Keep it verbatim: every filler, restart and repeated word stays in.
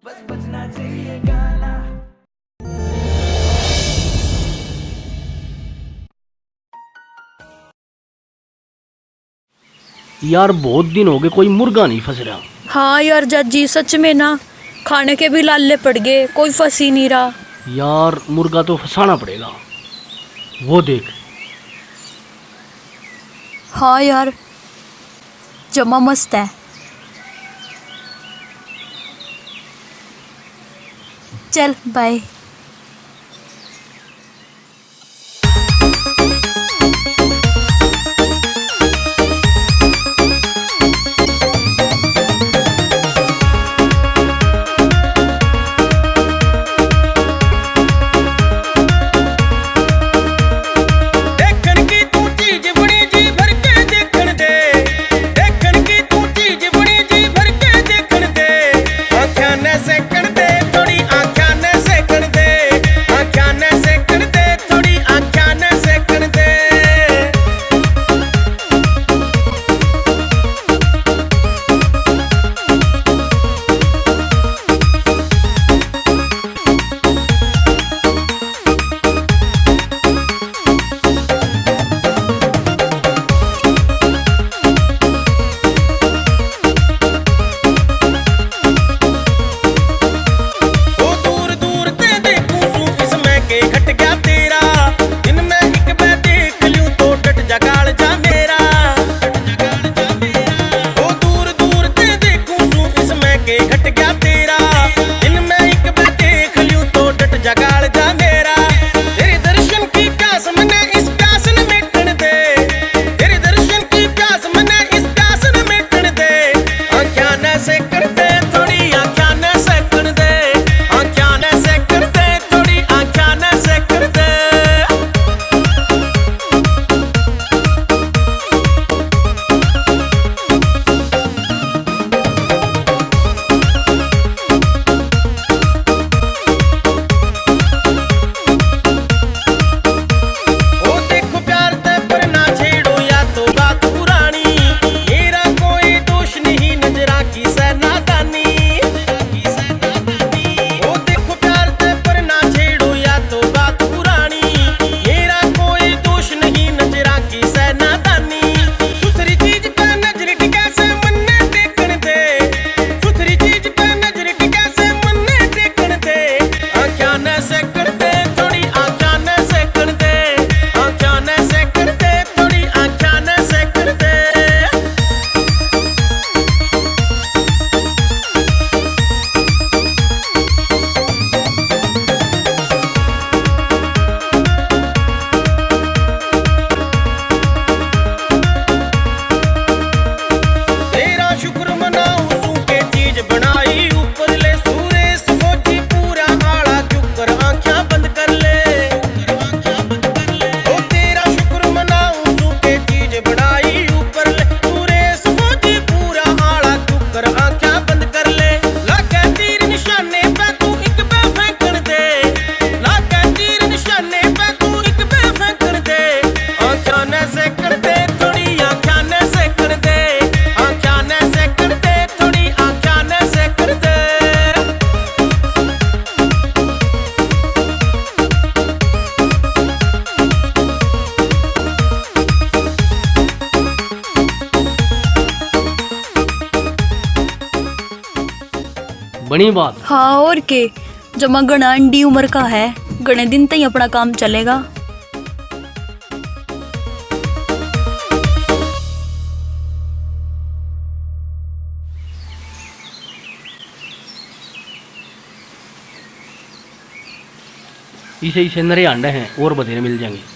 बस बजना चाहिए गाना। यार बहुत दिन हो गए कोई मुर्गा नहीं फंस रहा। हाँ यार जज्जी सच में ना, खाने के भी लाले पड़ गए, कोई फंस ही नहीं रहा। यार मुर्गा तो फंसाना पड़ेगा। वो देख। हाँ यार जमा मस्त है। चल बाय। बड़ी बात। हाँ और के, जमा गणा अंडी उम्र का है, गणे दिन तक अपना काम चलेगा। इसे इसे नरे अंडे हैं और बधेरे मिल जाएंगे।